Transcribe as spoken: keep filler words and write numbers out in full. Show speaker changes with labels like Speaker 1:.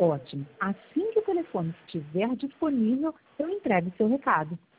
Speaker 1: Ótimo. Assim que o telefone estiver disponível, eu entrego seu recado.